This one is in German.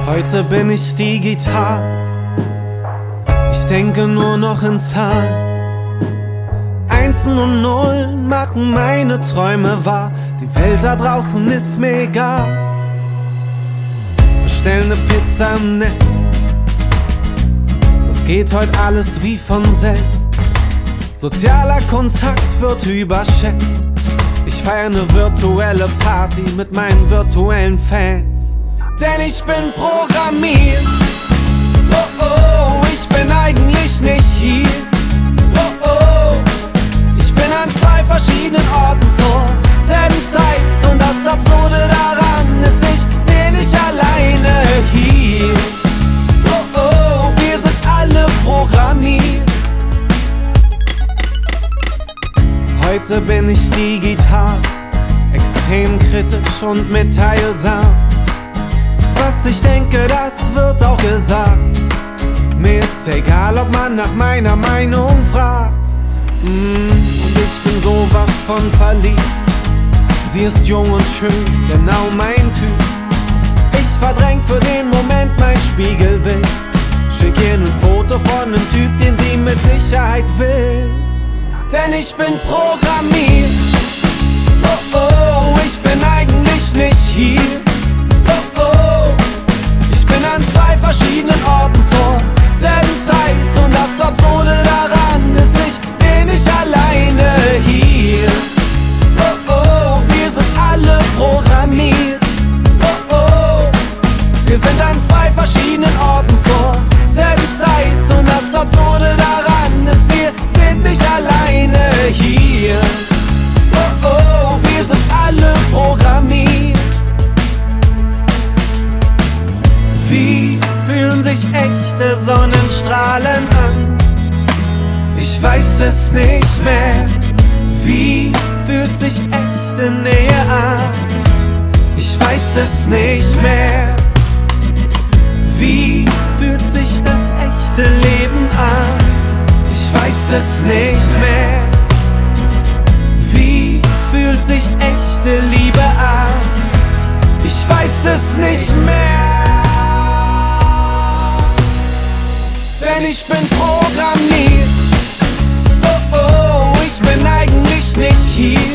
Heute bin ich digital, ich denke nur noch in Zahlen. Einsen und Nullen machen meine Träume wahr. Die Welt da draußen ist mir egal. Bestell ne Pizza im Netz, das geht heute alles wie von selbst. Sozialer Kontakt wird überschätzt. Ich feier ne virtuelle Party mit meinen virtuellen Fans. Denn ich bin programmiert. Oh oh, ich bin eigentlich nicht hier. Oh oh, ich bin an zwei verschiedenen Orten zur selben Zeit. Und das Absurde daran ist, ich bin nicht alleine hier. Oh oh, wir sind alle programmiert. Heute bin ich digital, extrem kritisch und mitteilsam. Was ich denke, das wird auch gesagt. Mir ist egal, ob man nach meiner Meinung fragt. Und ich bin sowas von verliebt. Sie ist jung und schön, genau mein Typ. Ich verdräng für den Moment mein Spiegelbild. Schick ihr ein Foto von nem Typ, den sie mit Sicherheit will. Denn ich bin programmiert. Oh oh, ich bin eigentlich nicht hier. Oh oh, ich bin an zwei verschiedenen Orten zur selben Zeit. Und das Absurde daran ist, ich bin nicht alleine hier. Oh oh, wir sind alle programmiert. Oh oh, wir sind an zwei verschiedenen Orten zur selben Zeit. Und das Absurde daran ist, wir sind nicht alleine hier. Oh oh, wir sind alle programmiert. Wie fühlen sich echte Sonnenstrahlen an? Ich weiß es nicht mehr. Wie fühlt sich echte Nähe an? Ich weiß es nicht mehr. Wie fühlt sich das echte Leben an? Ich weiß es nicht mehr. Wie fühlt sich echte Liebe an? Ich weiß es nicht mehr. Denn ich bin programmiert. Oh oh, ich bin eigentlich nicht hier.